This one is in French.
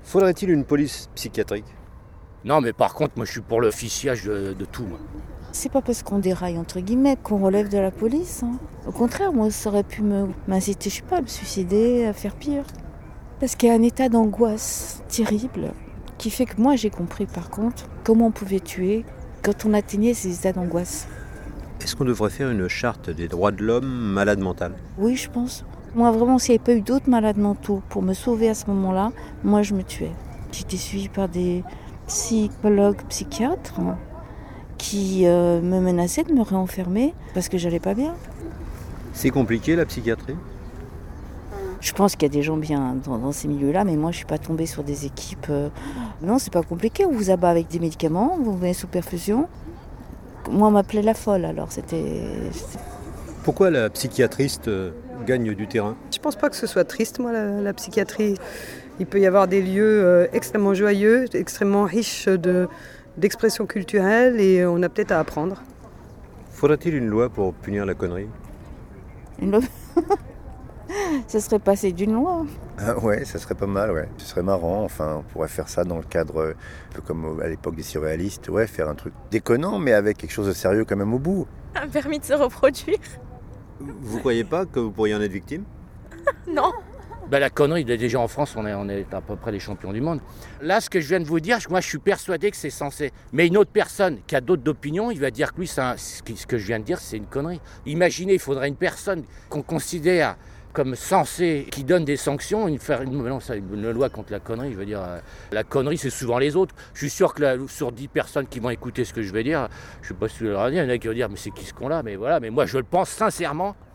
Faudrait-il une police psychiatrique ? Non, mais par contre, moi, je suis pour le fichage de tout, moi. C'est pas parce qu'on déraille, entre guillemets, qu'on relève de la police. Au contraire, moi, ça aurait pu m'inciter, je sais pas, à me suicider, à faire pire. Parce qu'il y a un état d'angoisse terrible qui fait que moi, j'ai compris, par contre, comment on pouvait tuer quand on atteignait ces états d'angoisse. Est-ce qu'on devrait faire une charte des droits de l'homme malade mental ? Oui, je pense. Moi, vraiment, s'il n'y avait pas eu d'autres malades mentaux pour me sauver à ce moment-là, moi, je me tuais. J'étais suivie par des psychologues, psychiatres qui me menaçaient de me réenfermer parce que j'allais pas bien. C'est compliqué la psychiatrie ? Je pense qu'il y a des gens bien dans ces milieux-là, mais moi je suis pas tombée sur des équipes. Non, c'est pas compliqué, on vous abat avec des médicaments, vous venez sous perfusion. Moi on m'appelait la folle, alors c'était... Pourquoi la psychiatriste gagne du terrain ? Je pense pas que ce soit triste, moi, la psychiatrie. Il peut y avoir des lieux extrêmement joyeux, extrêmement riches d'expression culturelle, et on a peut-être à apprendre. Faudrait-il une loi pour punir la connerie ? Une loi. Ça serait passé d'une loi. Ah ouais, ça serait pas mal, ouais. Ce serait marrant, enfin, on pourrait faire ça dans le cadre, un peu comme à l'époque des surréalistes, ouais, faire un truc déconnant, mais avec quelque chose de sérieux quand même au bout. Un permis de se reproduire. Vous croyez pas que vous pourriez en être victime ? Non. La connerie, déjà en France, on est à peu près les champions du monde. Là, ce que je viens de vous dire, moi, je suis persuadé que c'est censé. Mais une autre personne qui a d'autres opinions, il va dire que lui, ce que je viens de dire, c'est une connerie. Imaginez, il faudrait une personne qu'on considère comme censée, qui donne des sanctions, une loi contre la connerie. Je veux dire, la connerie, c'est souvent les autres. Je suis sûr que sur 10 personnes qui vont écouter ce que je vais dire, je ne sais pas si vous leur dire, il y en a qui vont dire, mais c'est qui ce con-là ? Mais voilà, mais moi, je le pense sincèrement.